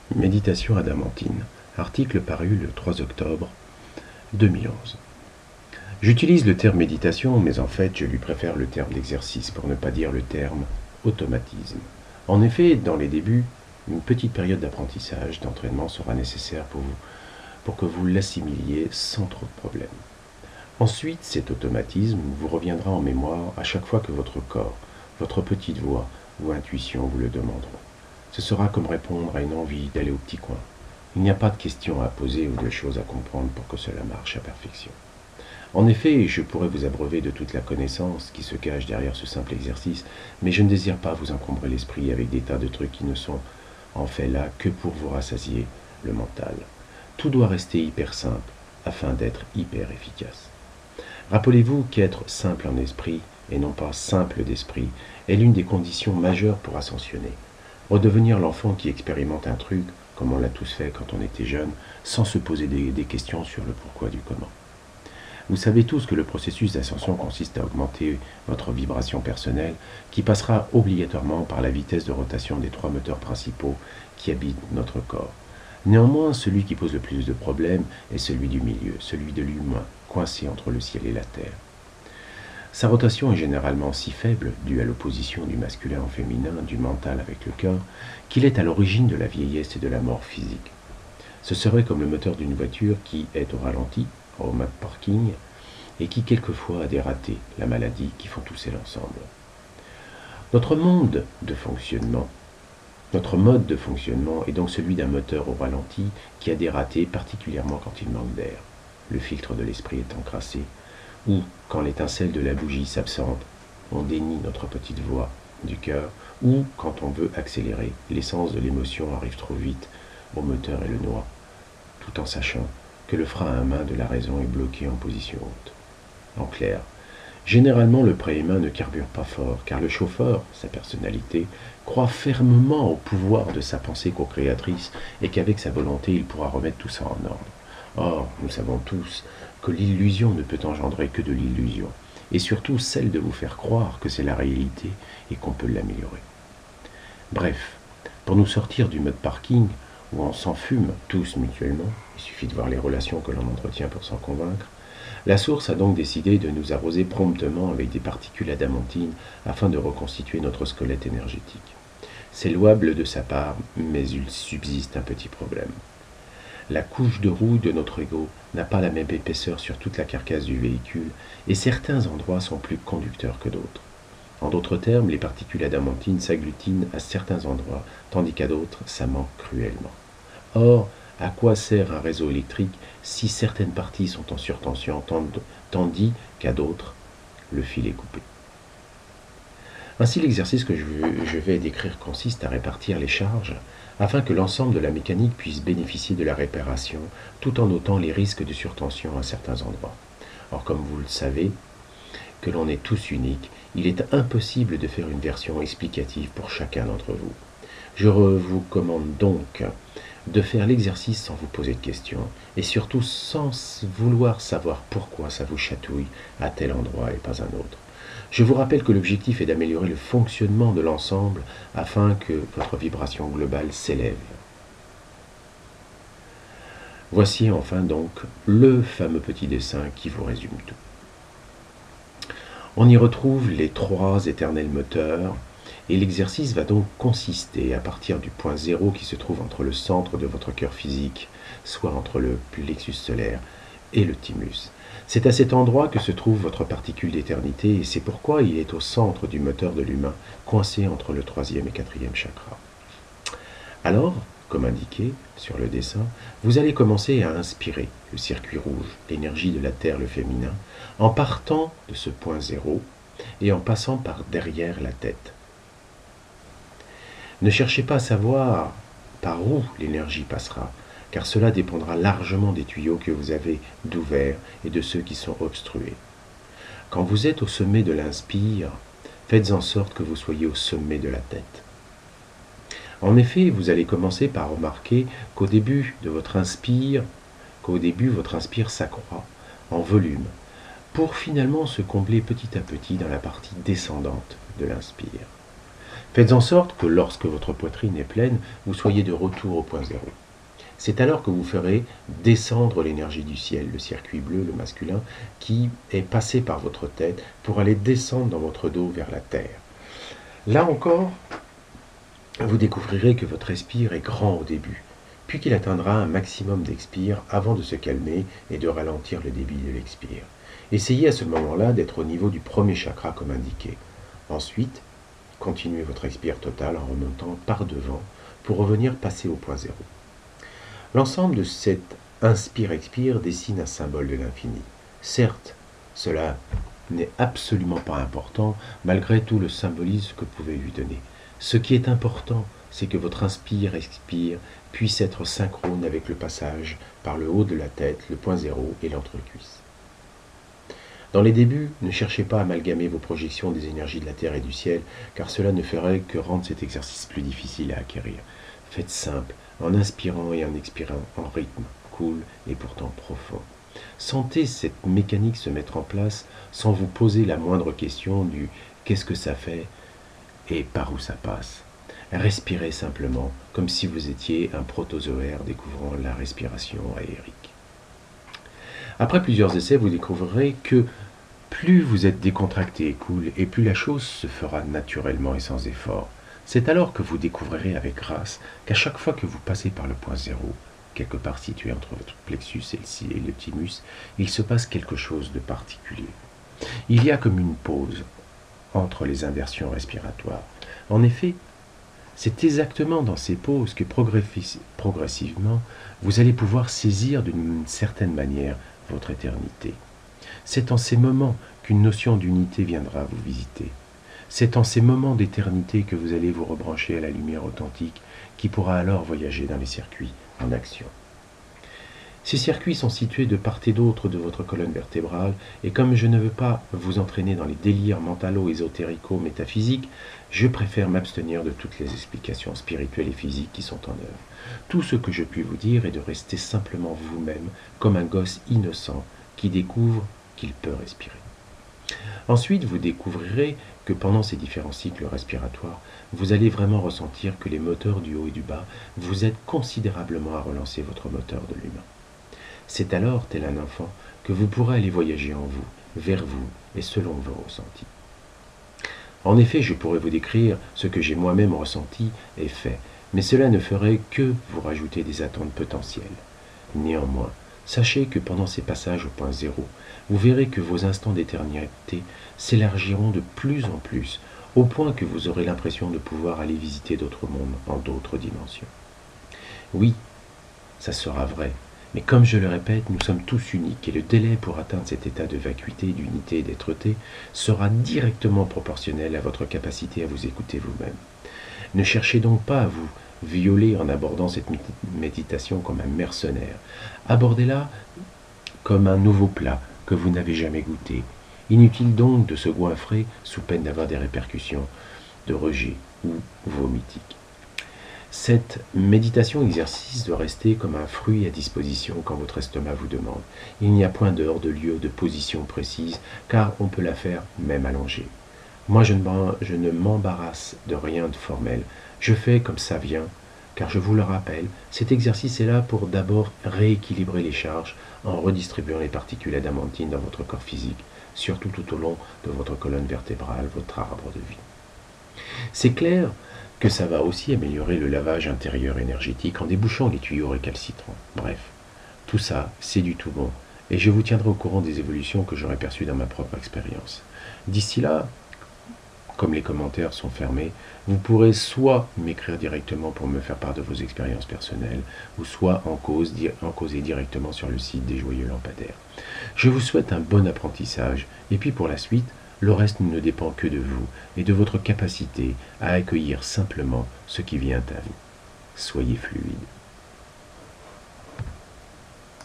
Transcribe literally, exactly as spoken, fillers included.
Méditation adamantine. Article paru le trois octobre deux mille onze. J'utilise le terme méditation, mais en fait, je lui préfère le terme d'exercice, pour ne pas dire le terme automatisme. En effet, dans les débuts, une petite période d'apprentissage, d'entraînement sera nécessaire pour vous, pour que vous l'assimiliez sans trop de problèmes. Ensuite, cet automatisme vous reviendra en mémoire à chaque fois que votre corps, votre petite voix ou intuition vous le demanderont. Ce sera comme répondre à une envie d'aller au petit coin. Il n'y a pas de questions à poser ou de choses à comprendre pour que cela marche à perfection. En effet, je pourrais vous abreuver de toute la connaissance qui se cache derrière ce simple exercice, mais je ne désire pas vous encombrer l'esprit avec des tas de trucs qui ne sont en fait là que pour vous rassasier le mental. Tout doit rester hyper simple afin d'être hyper efficace. Rappelez-vous qu'être simple en esprit, et non pas simple d'esprit, est l'une des conditions majeures pour ascensionner. Redevenir l'enfant qui expérimente un truc, comme on l'a tous fait quand on était jeune, sans se poser des, des questions sur le pourquoi du comment. Vous savez tous que le processus d'ascension consiste à augmenter votre vibration personnelle, qui passera obligatoirement par la vitesse de rotation des trois moteurs principaux qui habitent notre corps. Néanmoins, celui qui pose le plus de problèmes est celui du milieu, celui de l'humain, coincé entre le ciel et la terre. Sa rotation est généralement si faible, due à l'opposition du masculin au féminin, du mental avec le cœur, qu'il est à l'origine de la vieillesse et de la mort physique. Ce serait comme le moteur d'une voiture qui est au ralenti, au mode parking, et qui quelquefois a des ratés, la maladie, qui font tousser l'ensemble. Notre monde de fonctionnement, notre mode de fonctionnement est donc celui d'un moteur au ralenti qui a des ratés, particulièrement quand il manque d'air, le filtre de l'esprit est encrassé, ou quand l'étincelle de la bougie s'absente, on dénie notre petite voix du cœur, ou quand on veut accélérer, l'essence de l'émotion arrive trop vite au moteur et le noie, tout en sachant que le frein à main de la raison est bloqué en position haute. En clair, généralement le préhumain ne carbure pas fort, car le chauffeur, sa personnalité, croit fermement au pouvoir de sa pensée co-créatrice et qu'avec sa volonté il pourra remettre tout ça en ordre. Or, nous savons tous que l'illusion ne peut engendrer que de l'illusion, et surtout celle de vous faire croire que c'est la réalité et qu'on peut l'améliorer. Bref, pour nous sortir du mode parking, où on s'enfume tous mutuellement, il suffit de voir les relations que l'on entretient pour s'en convaincre, la source a donc décidé de nous arroser promptement avec des particules adamantines afin de reconstituer notre squelette énergétique. C'est louable de sa part, mais il subsiste un petit problème. La couche de rouille de notre ego n'a pas la même épaisseur sur toute la carcasse du véhicule, et certains endroits sont plus conducteurs que d'autres. En d'autres termes, les particules adamantines s'agglutinent à certains endroits, tandis qu'à d'autres, ça manque cruellement. Or, à quoi sert un réseau électrique si certaines parties sont en surtension, tandis qu'à d'autres, le fil est coupé? Ainsi, l'exercice que je vais décrire consiste à répartir les charges afin que l'ensemble de la mécanique puisse bénéficier de la réparation, tout en notant les risques de surtension à certains endroits. Or, comme vous le savez, que l'on est tous uniques, il est impossible de faire une version explicative pour chacun d'entre vous. Je vous recommande donc de faire l'exercice sans vous poser de questions, et surtout sans vouloir savoir pourquoi ça vous chatouille à tel endroit et pas un autre. Je vous rappelle que l'objectif est d'améliorer le fonctionnement de l'ensemble afin que votre vibration globale s'élève. Voici enfin donc le fameux petit dessin qui vous résume tout. On y retrouve les trois éternels moteurs, et l'exercice va donc consister à partir du point zéro qui se trouve entre le centre de votre cœur physique, soit entre le plexus solaire et le thymus. C'est à cet endroit que se trouve votre particule d'éternité, et c'est pourquoi il est au centre du moteur de l'humain, coincé entre le troisième et quatrième chakra. Alors, comme indiqué sur le dessin, vous allez commencer à inspirer le circuit rouge, l'énergie de la terre, le féminin, en partant de ce point zéro et en passant par derrière la tête. Ne cherchez pas à savoir par où l'énergie passera, car cela dépendra largement des tuyaux que vous avez d'ouverts et de ceux qui sont obstrués. Quand vous êtes au sommet de l'inspire, faites en sorte que vous soyez au sommet de la tête. En effet, vous allez commencer par remarquer qu'au début de votre inspire, qu'au début votre inspire s'accroît en volume, pour finalement se combler petit à petit dans la partie descendante de l'inspire. Faites en sorte que lorsque votre poitrine est pleine, vous soyez de retour au point zéro. C'est alors que vous ferez descendre l'énergie du ciel, le circuit bleu, le masculin, qui est passé par votre tête pour aller descendre dans votre dos vers la terre. Là encore, vous découvrirez que votre expire est grand au début, puis qu'il atteindra un maximum d'expire avant de se calmer et de ralentir le débit de l'expire. Essayez à ce moment-là d'être au niveau du premier chakra comme indiqué. Ensuite, continuez votre expire totale en remontant par devant pour revenir passer au point zéro. L'ensemble de cet inspire-expire dessine un symbole de l'infini. Certes, cela n'est absolument pas important malgré tout le symbolisme que vous pouvez lui donner. Ce qui est important, c'est que votre inspire-expire puisse être synchrone avec le passage par le haut de la tête, le point zéro et l'entrecuisse. Dans les débuts, ne cherchez pas à amalgamer vos projections des énergies de la terre et du ciel, car cela ne ferait que rendre cet exercice plus difficile à acquérir. Faites simple, en inspirant et en expirant en rythme, cool et pourtant profond. Sentez cette mécanique se mettre en place sans vous poser la moindre question du « qu'est-ce que ça fait ?» et par où ça passe. Respirez simplement, comme si vous étiez un protozoaire découvrant la respiration aérique. Après plusieurs essais, vous découvrirez que plus vous êtes décontracté et cool, et plus la chose se fera naturellement et sans effort. C'est alors que vous découvrirez avec grâce qu'à chaque fois que vous passez par le point zéro, quelque part situé entre votre plexus et le thymus, il se passe quelque chose de particulier. Il y a comme une pause entre les inversions respiratoires. En effet, c'est exactement dans ces pauses que progressivement, vous allez pouvoir saisir d'une certaine manière votre éternité. C'est en ces moments qu'une notion d'unité viendra vous visiter. C'est en ces moments d'éternité que vous allez vous rebrancher à la lumière authentique qui pourra alors voyager dans les circuits en action. Ces circuits sont situés de part et d'autre de votre colonne vertébrale, et comme je ne veux pas vous entraîner dans les délires mentalo-ésotérico-métaphysiques, je préfère m'abstenir de toutes les explications spirituelles et physiques qui sont en œuvre. Tout ce que je puis vous dire est de rester simplement vous-même, comme un gosse innocent qui découvre qu'il peut respirer. Ensuite, vous découvrirez que pendant ces différents cycles respiratoires, vous allez vraiment ressentir que les moteurs du haut et du bas vous aident considérablement à relancer votre moteur de l'humain. C'est alors, tel un enfant, que vous pourrez aller voyager en vous, vers vous et selon vos ressentis. En effet, je pourrais vous décrire ce que j'ai moi-même ressenti et fait, mais cela ne ferait que vous rajouter des attentes potentielles. Néanmoins, sachez que pendant ces passages au point zéro, vous verrez que vos instants d'éternité s'élargiront de plus en plus, au point que vous aurez l'impression de pouvoir aller visiter d'autres mondes en d'autres dimensions. Oui, ça sera vrai. Mais comme je le répète, nous sommes tous uniques et le délai pour atteindre cet état de vacuité, d'unité et d'être-té sera directement proportionnel à votre capacité à vous écouter vous-même. Ne cherchez donc pas à vous violer en abordant cette méditation comme un mercenaire. Abordez-la comme un nouveau plat que vous n'avez jamais goûté. Inutile donc de se goinfrer sous peine d'avoir des répercussions de rejet ou vomitiques. Cette méditation-exercice doit rester comme un fruit à disposition quand votre estomac vous demande. Il n'y a point d'heure, de lieu, de position précise, car on peut la faire même allongée. Moi, je ne m'embarrasse de rien de formel. Je fais comme ça vient, car je vous le rappelle, cet exercice est là pour d'abord rééquilibrer les charges en redistribuant les particules adamantines dans votre corps physique, surtout tout au long de votre colonne vertébrale, votre arbre de vie. C'est clair que ça va aussi améliorer le lavage intérieur énergétique en débouchant les tuyaux récalcitrants. Bref, tout ça, c'est du tout bon, et je vous tiendrai au courant des évolutions que j'aurai perçues dans ma propre expérience. D'ici là, comme les commentaires sont fermés, vous pourrez soit m'écrire directement pour me faire part de vos expériences personnelles, ou soit en, cause, en causer directement sur le site des Joyeux Lampadaires. Je vous souhaite un bon apprentissage, et puis pour la suite, le reste ne dépend que de vous et de votre capacité à accueillir simplement ce qui vient à vous. Soyez fluide.